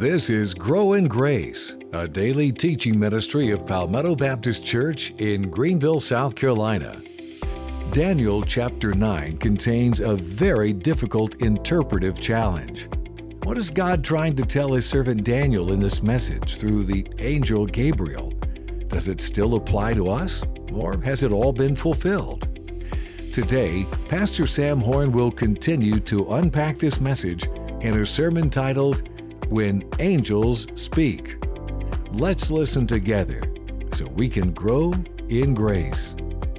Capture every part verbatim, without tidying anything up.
This is Grow in Grace, a daily teaching ministry of Palmetto Baptist Church in Greenville, South Carolina. Daniel chapter nine contains a very difficult interpretive challenge. What is God trying to tell his servant Daniel in this message through the angel Gabriel? Does it still apply to us, or has it all been fulfilled? Today, Pastor Sam Horn will continue to unpack this message in a sermon titled, When Angels Speak. Let's listen together so we can grow in grace.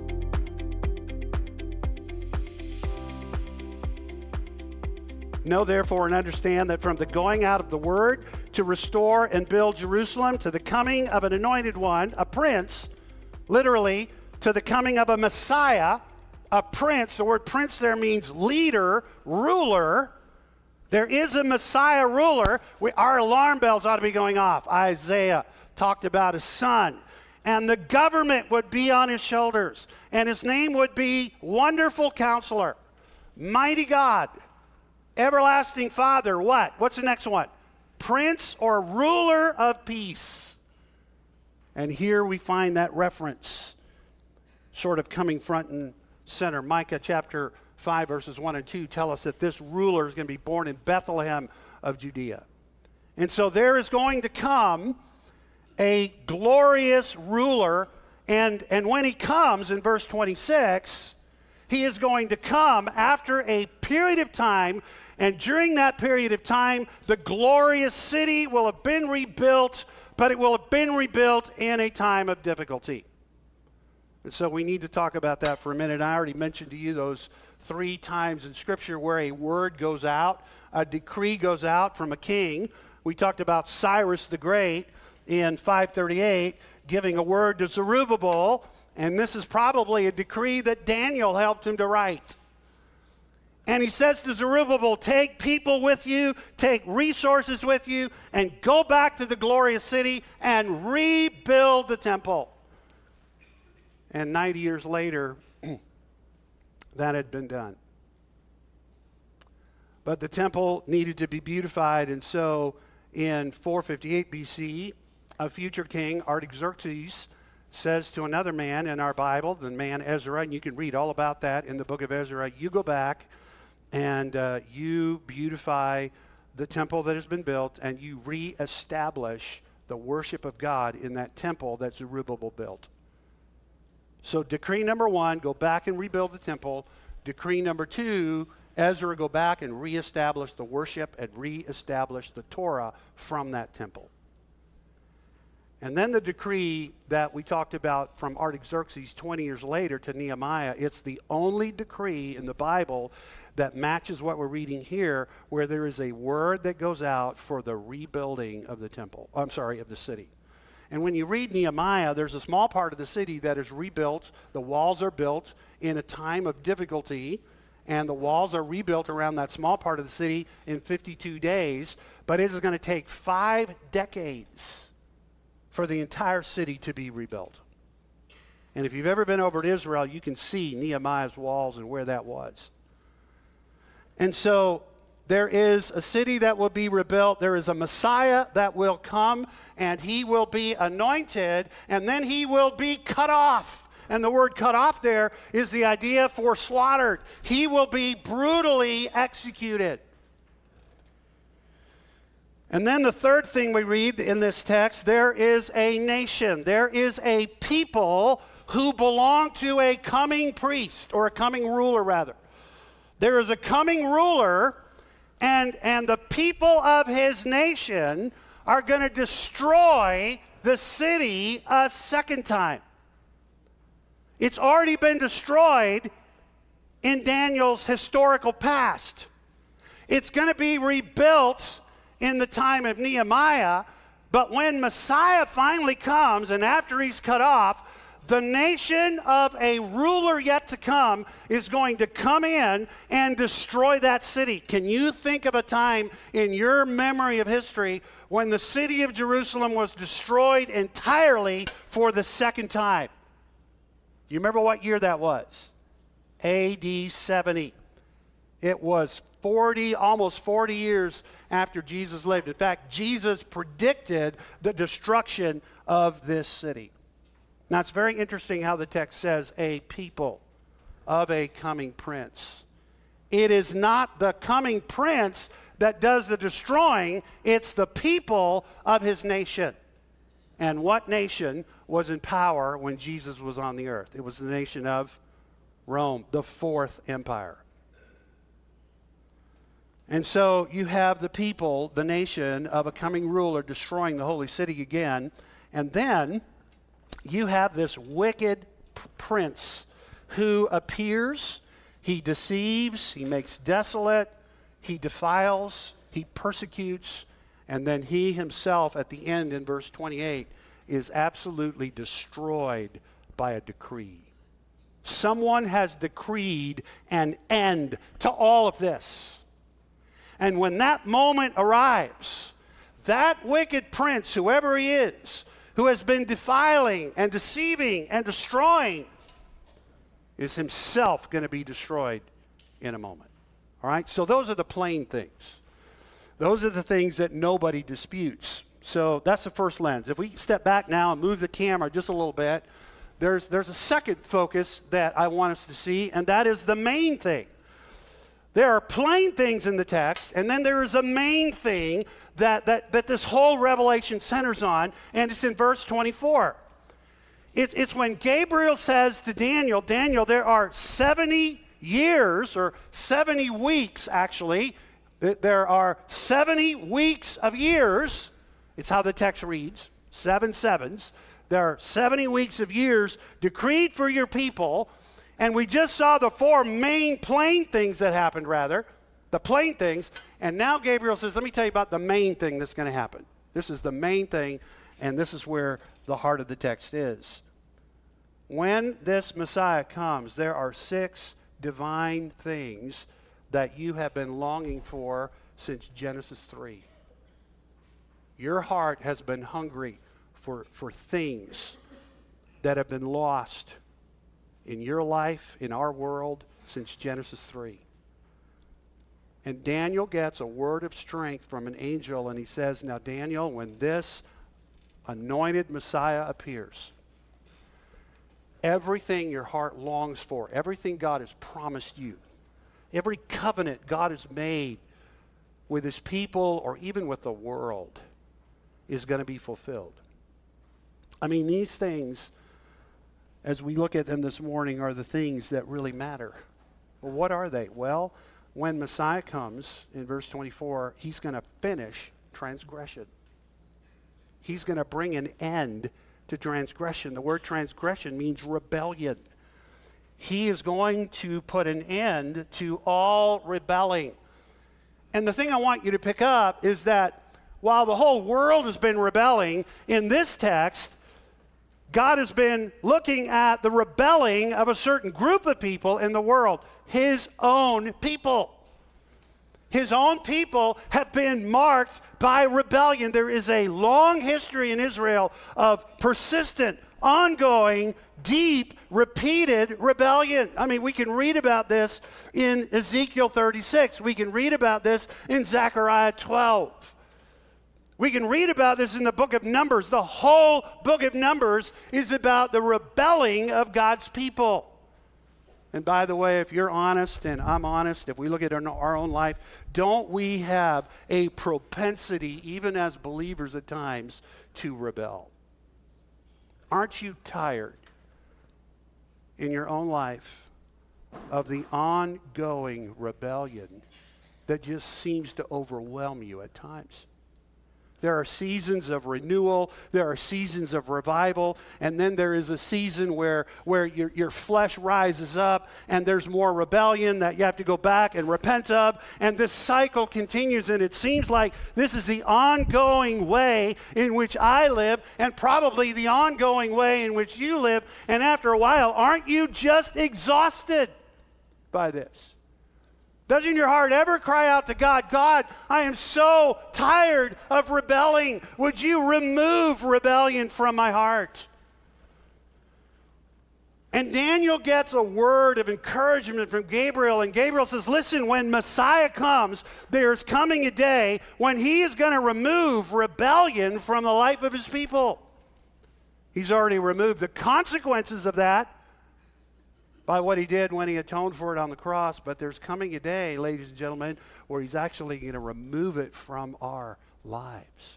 Know therefore and understand that from the going out of the word to restore and build Jerusalem to the coming of an anointed one, a prince, literally to the coming of a Messiah, a prince. The word prince there means leader, ruler. There is a Messiah ruler. We, our alarm bells ought to be going off. Isaiah talked about a son, and the government would be on his shoulders, and his name would be Wonderful Counselor, Mighty God, Everlasting Father. What? What's the next one? Prince or ruler of peace. And here we find that reference sort of coming front and center. Micah chapter five verses one and two tell us that this ruler is going to be born in Bethlehem of Judea. And so there is going to come a glorious ruler, and, and when he comes in verse twenty-six, he is going to come after a period of time, and during that period of time, the glorious city will have been rebuilt, but it will have been rebuilt in a time of difficulty. And so we need to talk about that for a minute. I already mentioned to you those three times in Scripture where a word goes out, a decree goes out from a king. We talked about Cyrus the Great in five thirty-eight giving a word to Zerubbabel, and this is probably a decree that Daniel helped him to write. And he says to Zerubbabel, take people with you, take resources with you, and go back to the glorious city and rebuild the temple. And ninety years later, that had been done. But the temple needed to be beautified, and so in four fifty-eight B C, a future king, Artaxerxes, says to another man in our Bible, the man Ezra, and you can read all about that in the book of Ezra, you go back and uh, you beautify the temple that has been built, and you reestablish the worship of God in that temple that Zerubbabel built. So decree number one, go back and rebuild the temple. Decree number two, Ezra, go back and reestablish the worship and reestablish the Torah from that temple. And then the decree that we talked about from Artaxerxes twenty years later to Nehemiah, it's the only decree in the Bible that matches what we're reading here, where there is a word that goes out for the rebuilding of the temple, I'm sorry, of the city. And when you read Nehemiah, there's a small part of the city that is rebuilt. The walls are built in a time of difficulty, and the walls are rebuilt around that small part of the city in fifty-two days, but it is going to take five decades for the entire city to be rebuilt. And if you've ever been over to Israel, you can see Nehemiah's walls and where that was. And so there is a city that will be rebuilt. There is a Messiah that will come, and he will be anointed, and then he will be cut off. And the word cut off there is the idea for slaughtered. He will be brutally executed. And then the third thing we read in this text, there is a nation. There is a people who belong to a coming priest, or a coming ruler, rather. There is a coming ruler, and, and the people of his nation are going to destroy the city a second time. It's already been destroyed in Daniel's historical past. It's going to be rebuilt in the time of Nehemiah, but when Messiah finally comes, and after he's cut off, the nation of a ruler yet to come is going to come in and destroy that city. Can you think of a time in your memory of history when the city of Jerusalem was destroyed entirely for the second time? Do you remember what year that was? A D seventy. It was forty, almost forty years after Jesus lived. In fact, Jesus predicted the destruction of this city. Now, it's very interesting how the text says, a people of a coming prince. It is not the coming prince that does the destroying, it's the people of his nation. And what nation was in power when Jesus was on the earth? It was the nation of Rome, the fourth empire. And so you have the people, the nation of a coming ruler destroying the holy city again. And then you have this wicked p- prince who appears, he deceives, he makes desolate, he defiles, he persecutes, and then he himself at the end in verse twenty-eight is absolutely destroyed by a decree. Someone has decreed an end to all of this. And when that moment arrives, that wicked prince, whoever he is, who has been defiling and deceiving and destroying, is himself going to be destroyed in a moment. All right? So those are the plain things. Those are the things that nobody disputes. So that's the first lens. If we step back now and move the camera just a little bit, there's, there's a second focus that I want us to see, and that is the main thing. There are plain things in the text, and then there is a main thing that, that, that this whole revelation centers on, and it's in verse twenty-four. It's, it's when Gabriel says to Daniel, Daniel, there are seventy years, or seventy weeks actually, there are seventy weeks of years. It's how the text reads, seven sevens. There are seventy weeks of years decreed for your people. And we just saw the four main plain things that happened, rather, the plain things. And now Gabriel says, let me tell you about the main thing that's going to happen. This is the main thing, and this is where the heart of the text is. When this Messiah comes, there are six divine things that you have been longing for since Genesis three. Your heart has been hungry for, for things that have been lost in your life, in our world, since Genesis three. And Daniel gets a word of strength from an angel, and he says, now Daniel, when this anointed Messiah appears, everything your heart longs for, everything God has promised you, every covenant God has made with his people or even with the world is going to be fulfilled. I mean, these things, as we look at them this morning, are the things that really matter. Well, what are they? Well, when Messiah comes, in verse twenty-four, he's going to finish transgression. He's going to bring an end to transgression. The word transgression means rebellion. He is going to put an end to all rebelling. And the thing I want you to pick up is that while the whole world has been rebelling, in this text, God has been looking at the rebelling of a certain group of people in the world, his own people. His own people have been marked by rebellion. There is a long history in Israel of persistent, ongoing, deep, repeated rebellion. I mean, we can read about this in Ezekiel thirty-six. We can read about this in Zechariah twelve. We can read about this in the book of Numbers. The whole book of Numbers is about the rebelling of God's people. And by the way, if you're honest and I'm honest, if we look at our own life, don't we have a propensity, even as believers at times, to rebel? Aren't you tired in your own life of the ongoing rebellion that just seems to overwhelm you at times? There are seasons of renewal, there are seasons of revival, and then there is a season where, where your, your flesh rises up and there's more rebellion that you have to go back and repent of, and this cycle continues, and it seems like this is the ongoing way in which I live and probably the ongoing way in which you live, and after a while, aren't you just exhausted by this? Doesn't your heart ever cry out to God, God, I am so tired of rebelling. Would you remove rebellion from my heart? And Daniel gets a word of encouragement from Gabriel, and Gabriel says, listen, when Messiah comes, there's coming a day when he is going to remove rebellion from the life of his people. He's already removed the consequences of that by what he did when he atoned for it on the cross, but there's coming a day, ladies and gentlemen, where he's actually going to remove it from our lives.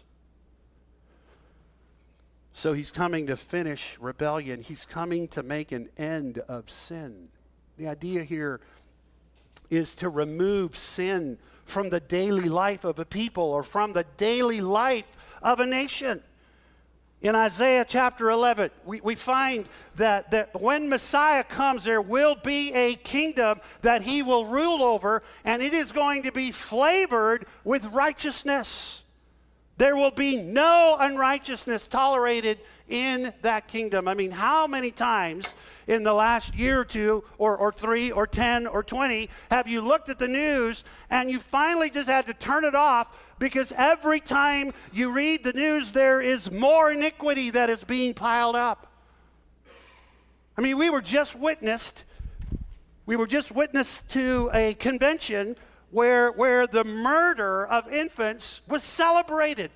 So he's coming to finish rebellion. He's coming to make an end of sin. The idea here is to remove sin from the daily life of a people or from the daily life of a nation. In Isaiah chapter eleven, we, we find that, that when Messiah comes, there will be a kingdom that he will rule over, and it is going to be flavored with righteousness. There will be no unrighteousness tolerated in that kingdom. I mean, how many times in the last year or two, or, or three, or ten, or twenty, have you looked at the news and you finally just had to turn it off because every time you read the news, there is more iniquity that is being piled up? I mean, we were just witnessed, we were just witness to a convention Where, where the murder of infants was celebrated.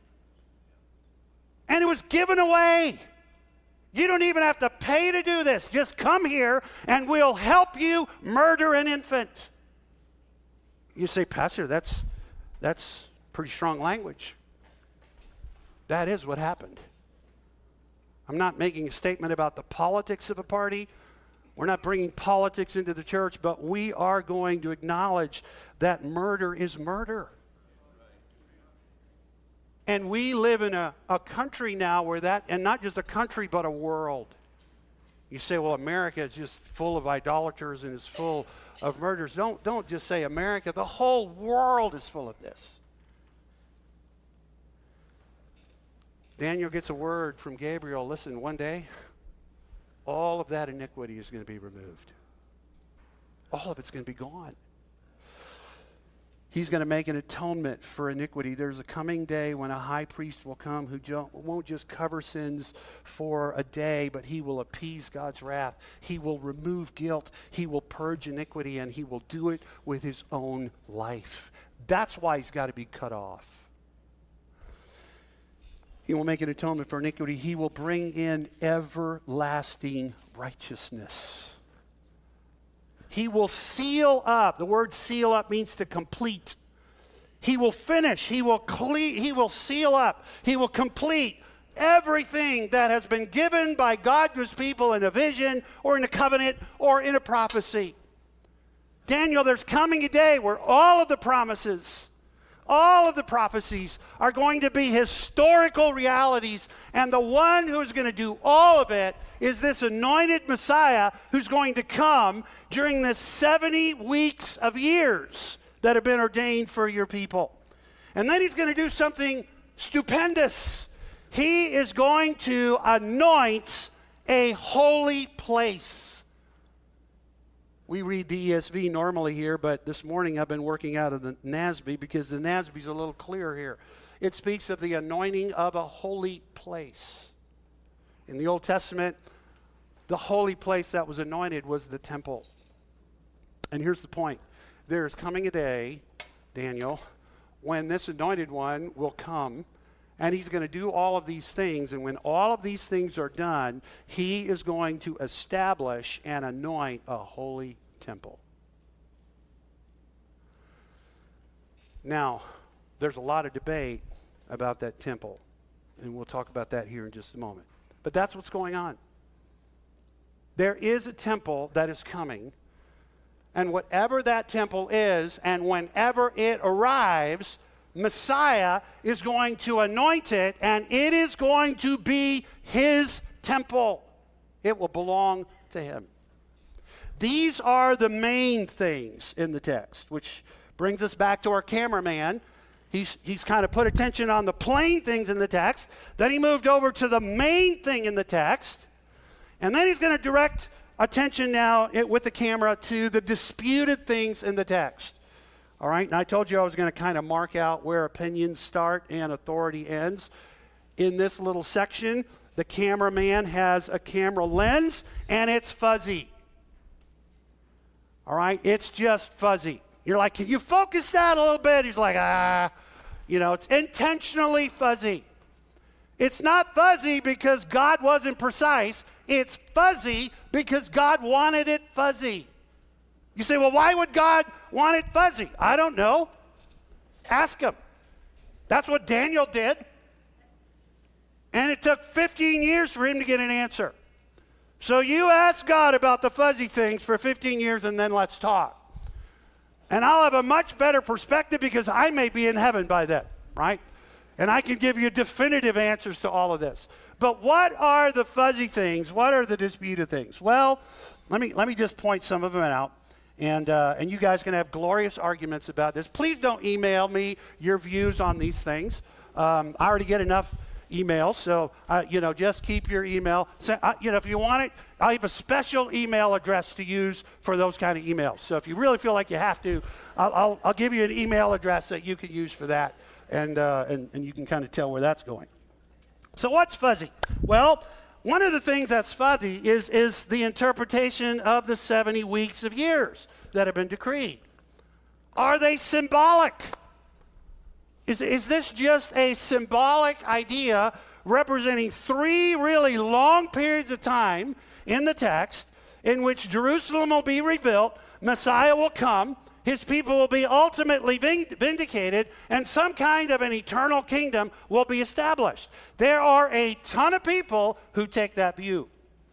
And it was given away. You don't even have to pay to do this. Just come here and we'll help you murder an infant. You say, Pastor, that's, that's pretty strong language. That is what happened. I'm not making a statement about the politics of a party. We're not bringing politics into the church, but we are going to acknowledge that murder is murder. And we live in a, a country now where that, and not just a country, but a world. You say, well, America is just full of idolaters and is full of murders. Don't, don't just say America. The whole world is full of this. Daniel gets a word from Gabriel. Listen, one day, all of that iniquity is going to be removed. All of it's going to be gone. He's going to make an atonement for iniquity. There's a coming day when a high priest will come who won't just cover sins for a day, but he will appease God's wrath. He will remove guilt. He will purge iniquity, and he will do it with his own life. That's why he's got to be cut off. He will make an atonement for iniquity. He will bring in everlasting righteousness. He will seal up. The word seal up means to complete. He will finish. He will cle- He will seal up. He will complete everything that has been given by God to his people in a vision or in a covenant or in a prophecy. Daniel, there's coming a day where all of the promises, all of the prophecies are going to be historical realities, and the one who is going to do all of it is this anointed Messiah who's going to come during this seventy weeks of years that have been ordained for your people. And then he's going to do something stupendous. He is going to anoint a holy place. We read the E S V normally here, but this morning I've been working out of the N A S B because the N A S B is a little clearer here. It speaks of the anointing of a holy place. In the Old Testament, the holy place that was anointed was the temple. And here's the point. There is coming a day, Daniel, when this anointed one will come, and he's going to do all of these things. And when all of these things are done, he is going to establish and anoint a holy temple. Now, there's a lot of debate about that temple, and we'll talk about that here in just a moment. But that's what's going on. There is a temple that is coming, and whatever that temple is, and whenever it arrives, Messiah is going to anoint it, and it is going to be his temple. It will belong to him. These are the main things in the text, which brings us back to our cameraman. He's, he's kind of put attention on the plain things in the text. Then he moved over to the main thing in the text. And then he's going to direct attention now it, with the camera to the disputed things in the text. All right, and I told you I was going to kind of mark out where opinions start and authority ends. In this little section, The cameraman has a camera lens, and it's fuzzy. All right? It's just fuzzy. You're like, can you focus that a little bit? He's like, ah. You know, it's intentionally fuzzy. It's not fuzzy because God wasn't precise. It's fuzzy because God wanted it fuzzy. You say, well, why would God want it fuzzy? I don't know. Ask him. That's what Daniel did. And it took fifteen years for him to get an answer. So you ask God about the fuzzy things for fifteen years and then let's talk. And I'll have a much better perspective because I may be in heaven by then, right? And I can give you definitive answers to all of this. But what are the fuzzy things? What are the disputed things? Well, let me let me just point some of them out. And uh, and you guys can have glorious arguments about this. Please don't email me your views on these things. Um, I already get enough emails, so uh, you know, just keep your email. So, uh, you know, if you want it, I have a special email address to use for those kind of emails. So if you really feel like you have to, I'll I'll, I'll give you an email address that you can use for that, and uh, and and you can kind of tell where that's going. So what's fuzzy? Well, one of the things that's fuzzy is, is the interpretation of the seventy weeks of years that have been decreed. Are they symbolic? Is, is this just a symbolic idea representing three really long periods of time in the text in which Jerusalem will be rebuilt, Messiah will come, his people will be ultimately vindicated, and some kind of an eternal kingdom will be established? There are a ton of people who take that view.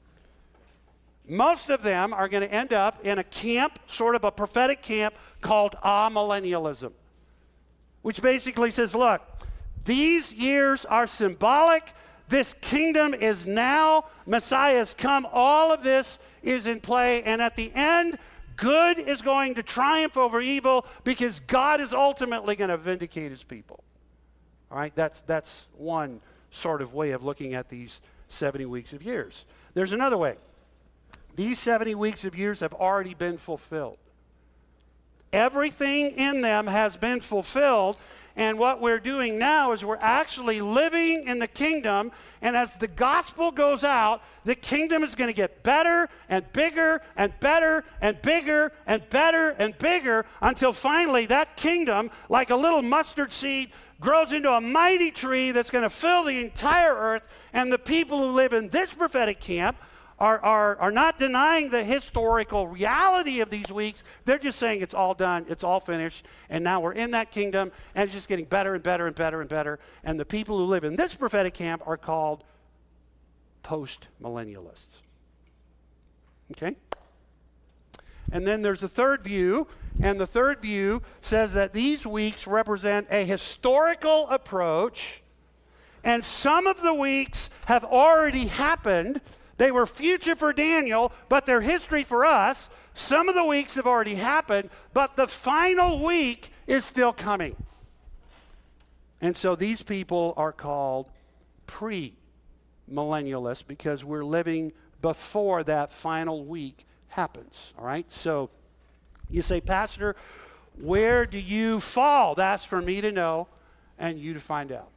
Most of them are going to end up in a camp, sort of a prophetic camp, called amillennialism, which basically says, look, these years are symbolic. This kingdom is now. Messiah has come. All of this is in play, and at the end, good is going to triumph over evil because God is ultimately going to vindicate his people. All right, that's, that's one sort of way of looking at these seventy weeks of years. There's another way. These seventy weeks of years have already been fulfilled. Everything in them has been fulfilled, and what we're doing now is we're actually living in the kingdom, and as the gospel goes out, the kingdom is going to get better and bigger and better and bigger and better and bigger until finally that kingdom, like a little mustard seed, grows into a mighty tree that's going to fill the entire earth, and the people who live in this prophetic camp Are, are, are not denying the historical reality of these weeks. They're just saying it's all done, it's all finished, and now we're in that kingdom, and it's just getting better and better and better and better. And the people who live in this prophetic camp are called post-millennialists. Okay? And then there's a third view, and the third view says that these weeks represent a historical approach, and some of the weeks have already happened. They were future for Daniel, but they're history for us. Some of the weeks have already happened, but the final week is still coming. And so these people are called pre-millennialists because we're living before that final week happens. All right? So you say, Pastor, where do you fall? That's for me to know and you to find out.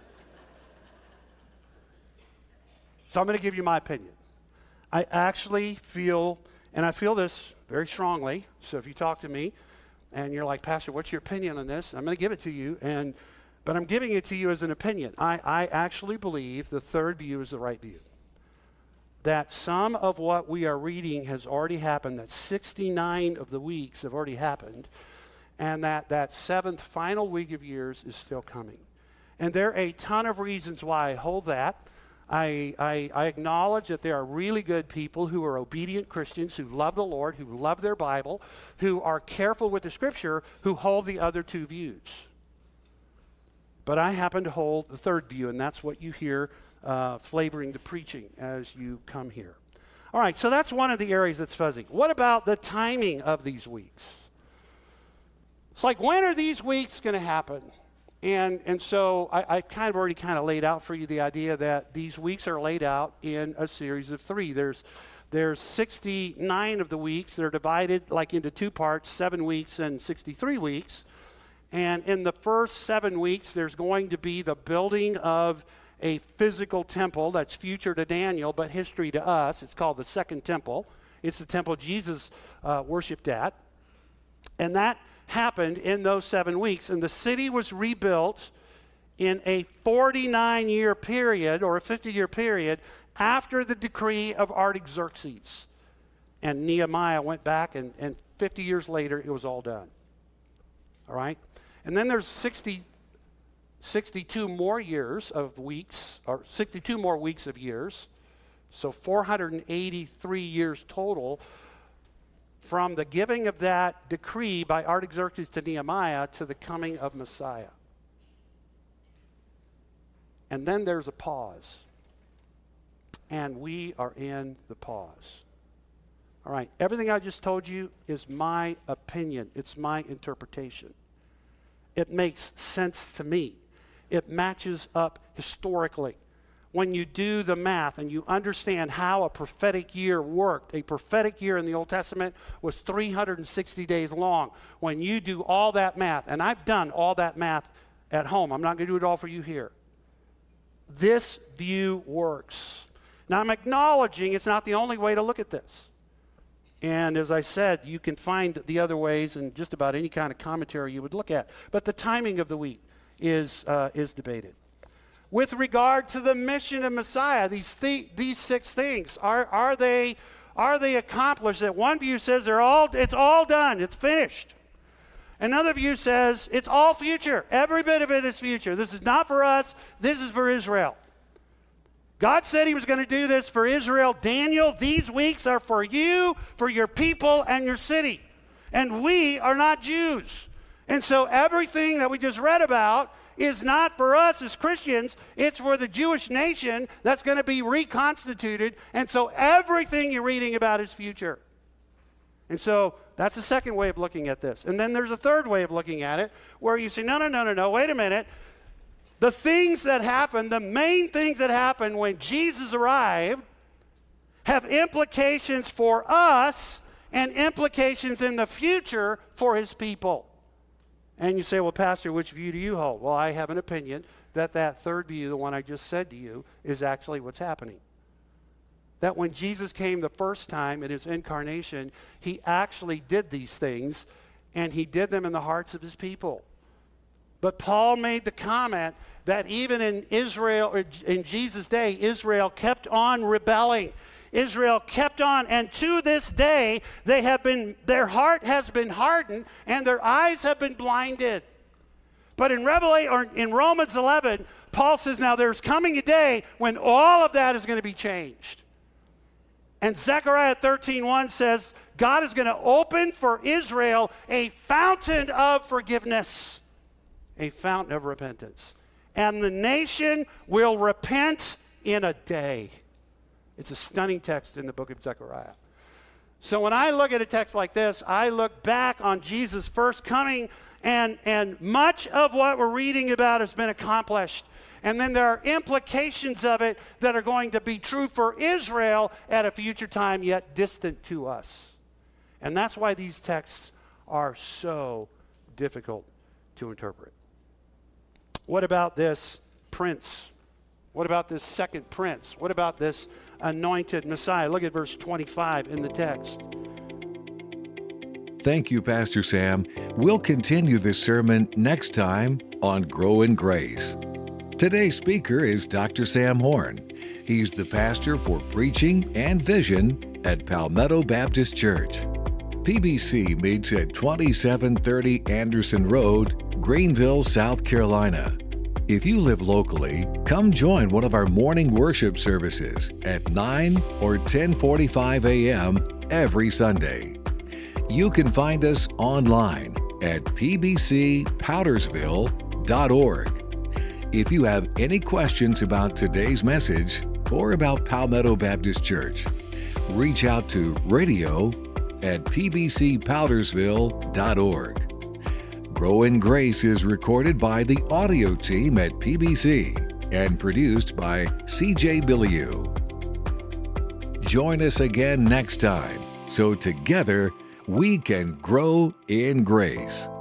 So I'm going to give you my opinion. I actually feel, and I feel this very strongly, so if you talk to me and you're like, Pastor, what's your opinion on this? I'm going to give it to you, and but I'm giving it to you as an opinion. I, I actually believe the third view is the right view. That some of what we are reading has already happened, that sixty-nine of the weeks have already happened, and that that seventh final week of years is still coming. And there are a ton of reasons why I hold that. I, I, I acknowledge that there are really good people who are obedient Christians, who love the Lord, who love their Bible, who are careful with the Scripture, who hold the other two views. But I happen to hold the third view, and that's what you hear uh, flavoring the preaching as you come here. All right, so that's one of the areas that's fuzzy. What about the timing of these weeks? It's like, when are these weeks going to happen? And and so I, I kind of already kind of laid out for you the idea that these weeks are laid out in a series of three. There's there's sixty-nine of the weeks that are divided like into two parts, seven weeks and sixty-three weeks. And in the first seven weeks, there's going to be the building of a physical temple that's future to Daniel, but history to us. It's called the Second Temple. It's the temple Jesus uh, worshipped at. And that happened in those seven weeks. And the city was rebuilt in a forty-nine-year period, or a fifty-year period, after the decree of Artaxerxes. And Nehemiah went back, and, and fifty years later, it was all done. All right? And then there's sixty, sixty-two more years of weeks, or sixty-two more weeks of years. So four hundred eighty-three years total from the giving of that decree by Artaxerxes to Nehemiah to the coming of Messiah. And then there's a pause. And we are in the pause. All right, everything I just told you is my opinion. It's my interpretation. It makes sense to me. It matches up historically. When you do the math and you understand how a prophetic year worked, a prophetic year in the Old Testament was three hundred sixty days long. When you do all that math, and I've done all that math at home, I'm not going to do it all for you here. This view works. Now, I'm acknowledging it's not the only way to look at this. And as I said, you can find the other ways in just about any kind of commentary you would look at. But the timing of the week is, uh, is debated. With regard to the mission of Messiah, these th- these six things, are, are, they, are they accomplished? That one view says they're all, it's all done, it's finished. Another view says it's all future. Every bit of it is future. This is not for us, this is for Israel. God said he was going to do this for Israel. Daniel, these weeks are for you, for your people, and your city. And we are not Jews. And so everything that we just read about is not for us as Christians. It's for the Jewish nation that's going to be reconstituted. And so everything you're reading about is future. And so that's a second way of looking at this. And then there's a third way of looking at it, where you say, no, no, no, no, no, wait a minute. The things that happened, the main things that happened when Jesus arrived, have implications for us and implications in the future for his people. And you say, well, Pastor, which view do you hold? Well, I have an opinion that that third view, the one I just said to you, is actually what's happening. That when Jesus came the first time in his incarnation, he actually did these things, and he did them in the hearts of his people. But Paul made the comment that even in Israel, or in Jesus' day, Israel kept on rebelling. Israel kept on, and to this day, they have been, their heart has been hardened, and their eyes have been blinded. But in Revelation, or in Romans eleven, Paul says, now there's coming a day when all of that is going to be changed. And Zechariah thirteen one says, God is going to open for Israel a fountain of forgiveness, a fountain of repentance. And the nation will repent in a day. It's a stunning text in the book of Zechariah. So when I look at a text like this, I look back on Jesus' first coming, and, and much of what we're reading about has been accomplished. And then there are implications of it that are going to be true for Israel at a future time, yet distant to us. And that's why these texts are so difficult to interpret. What about this prince? What about this second prince? What about this anointed Messiah? Look at verse twenty-five in the text. Thank you, Pastor Sam. We'll continue this sermon next time on Grow in Grace. Today's speaker is Doctor Sam Horn. He's the pastor for preaching and vision at Palmetto Baptist Church. P B C meets at twenty-seven thirty Anderson Road, Greenville, South Carolina. If you live locally, come join one of our morning worship services at nine or ten forty-five a.m. every Sunday. You can find us online at p b c powdersville dot org. If you have any questions about today's message or about Palmetto Baptist Church, reach out to radio at p b c powdersville dot org. Grow in Grace is recorded by the audio team at P B C and produced by C J Billiou. Join us again next time so together we can grow in grace.